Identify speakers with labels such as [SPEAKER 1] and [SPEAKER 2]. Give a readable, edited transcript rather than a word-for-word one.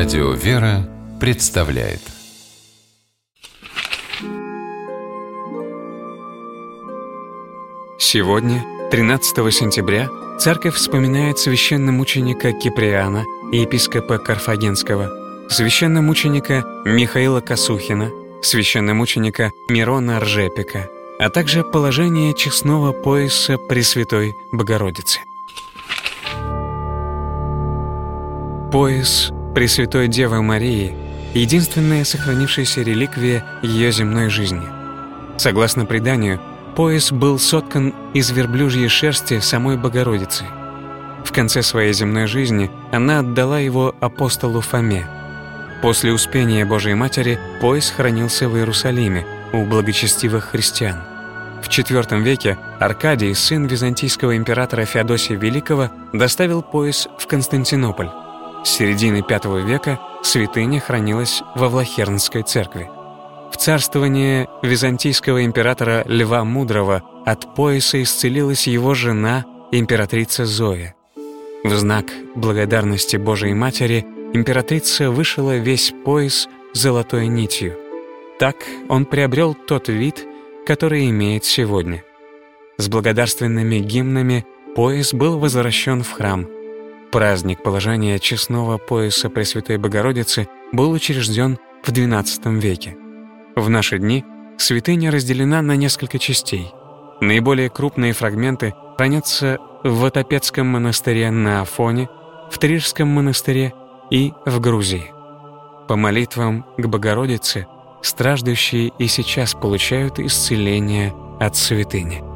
[SPEAKER 1] Радио «Вера» представляет.
[SPEAKER 2] Сегодня, 13 сентября, Церковь вспоминает священномученика Киприана и епископа Карфагенского, священномученика Михаила Косухина, священномученика Мирона Ржепика, а также положение честного пояса Пресвятой Богородицы. Пояс Пресвятой Девы Марии — единственная сохранившаяся реликвия ее земной жизни. Согласно преданию, пояс был соткан из верблюжьей шерсти самой Богородицы. В конце своей земной жизни она отдала его апостолу Фоме. После успения Божией Матери пояс хранился в Иерусалиме у благочестивых христиан. В IV веке Аркадий, сын византийского императора Феодосия Великого, доставил пояс в Константинополь. С середины V века святыня хранилась во Влахернской церкви. В царствование византийского императора Льва Мудрого от пояса исцелилась его жена, императрица Зоя. В знак благодарности Божией Матери императрица вышила весь пояс золотой нитью. Так он приобрел тот вид, который имеет сегодня. С благодарственными гимнами пояс был возвращен в храм. Праздник положения честного пояса Пресвятой Богородицы был учрежден в XII веке. В наши дни святыня разделена на несколько частей. Наиболее крупные фрагменты хранятся в Ватопедском монастыре на Афоне, в Трирском монастыре и в Грузии. По молитвам к Богородице страждущие и сейчас получают исцеление от святыни.